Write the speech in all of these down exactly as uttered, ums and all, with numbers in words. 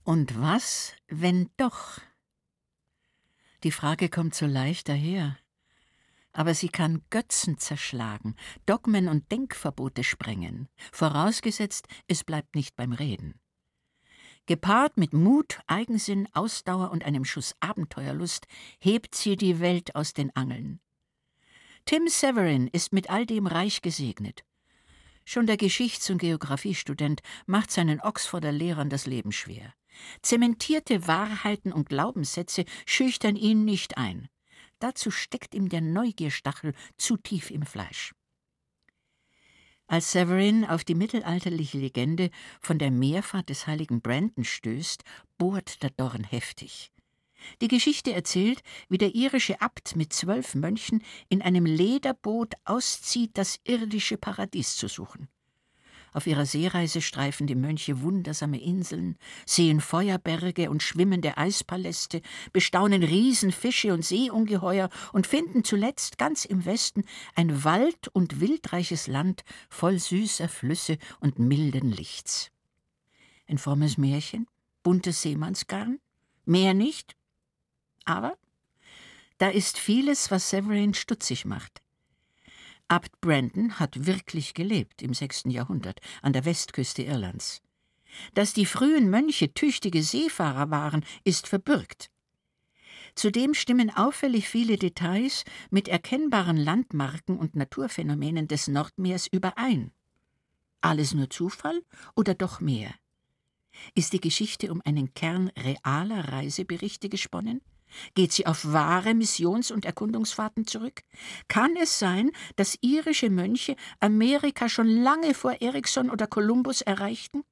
Und was, wenn doch? Die Frage kommt so leicht daher. Aber sie kann Götzen zerschlagen, Dogmen und Denkverbote sprengen, vorausgesetzt, es bleibt nicht beim Reden. Gepaart mit Mut, Eigensinn, Ausdauer und einem Schuss Abenteuerlust hebt sie die Welt aus den Angeln. Tim Severin ist mit all dem reich gesegnet. Schon der Geschichts- und Geographiestudent macht seinen Oxforder Lehrern das Leben schwer. Zementierte Wahrheiten und Glaubenssätze schüchtern ihn nicht ein. Dazu steckt ihm der Neugierstachel zu tief im Fleisch. Als Severin auf die mittelalterliche Legende von der Meerfahrt des heiligen Brandon stößt, bohrt der Dorn heftig. Die Geschichte erzählt, wie der irische Abt mit zwölf Mönchen in einem Lederboot auszieht, das irdische Paradies zu suchen. Auf ihrer Seereise streifen die Mönche wundersame Inseln, sehen Feuerberge und schwimmende Eispaläste, bestaunen Riesenfische und Seeungeheuer und finden zuletzt ganz im Westen ein wald- und wildreiches Land voll süßer Flüsse und milden Lichts. Ein frommes Märchen, buntes Seemannsgarn, mehr nicht. Aber da ist vieles, was Severin stutzig macht. Abt Brandon hat wirklich gelebt im sechsten Jahrhundert an der Westküste Irlands. Dass die frühen Mönche tüchtige Seefahrer waren, ist verbürgt. Zudem stimmen auffällig viele Details mit erkennbaren Landmarken und Naturphänomenen des Nordmeers überein. Alles nur Zufall oder doch mehr? Ist die Geschichte um einen Kern realer Reiseberichte gesponnen? Geht sie auf wahre Missions- und Erkundungsfahrten zurück? Kann es sein, dass irische Mönche Amerika schon lange vor Erikson oder Kolumbus erreichten?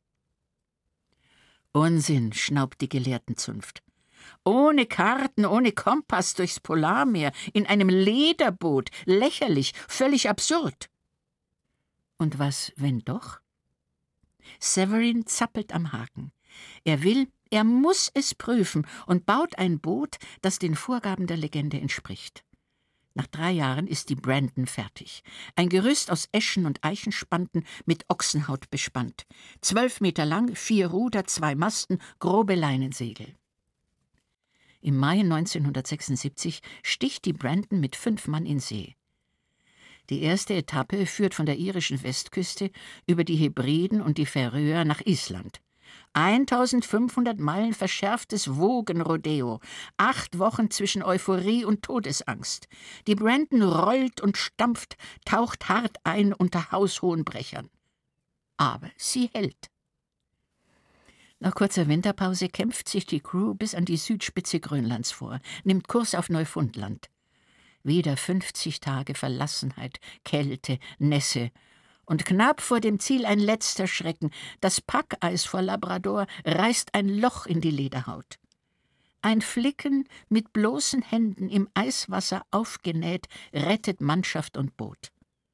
Unsinn, schnaubt die Gelehrtenzunft. Ohne Karten, ohne Kompass durchs Polarmeer, in einem Lederboot, lächerlich, völlig absurd. Und was, wenn doch? Severin zappelt am Haken. Er will, er muss es prüfen und baut ein Boot, das den Vorgaben der Legende entspricht. Nach drei Jahren ist die Brandon fertig. Ein Gerüst aus Eschen und Eichenspanten mit Ochsenhaut bespannt. Zwölf Meter lang, vier Ruder, zwei Masten, grobe Leinensegel. Im Mai neunzehnhundertsechsundsiebzig sticht die Brandon mit fünf Mann in See. Die erste Etappe führt von der irischen Westküste über die Hebriden und die Färöer nach Island. eintausendfünfhundert Meilen verschärftes Wogenrodeo, acht Wochen zwischen Euphorie und Todesangst. Die Brandon rollt und stampft, taucht hart ein unter haushohen Brechern. Aber sie hält. Nach kurzer Winterpause kämpft sich die Crew bis an die Südspitze Grönlands vor, nimmt Kurs auf Neufundland. Wieder fünfzig Tage Verlassenheit, Kälte, Nässe. Und knapp vor dem Ziel ein letzter Schrecken. Das Packeis vor Labrador reißt ein Loch in die Lederhaut. Ein Flicken mit bloßen Händen im Eiswasser aufgenäht, rettet Mannschaft und Boot.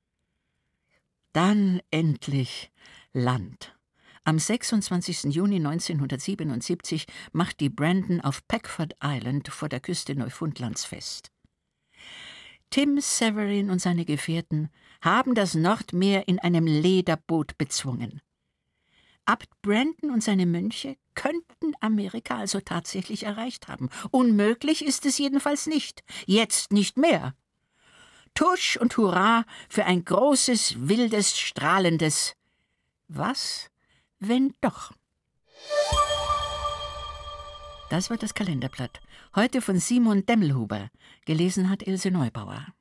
Dann endlich Land. Am sechsundzwanzigsten Juni neunzehnhundertsiebenundsiebzig macht die Brandon auf Peckford Island vor der Küste Neufundlands fest. Tim Severin und seine Gefährten haben das Nordmeer in einem Lederboot bezwungen. Abt Brandon und seine Mönche könnten Amerika also tatsächlich erreicht haben. Unmöglich ist es jedenfalls nicht. Jetzt nicht mehr. Tusch und Hurra für ein großes, wildes, strahlendes Was, wenn doch? Das war das Kalenderblatt. Heute von Simon Demmelhuber. Gelesen hat Ilse Neubauer.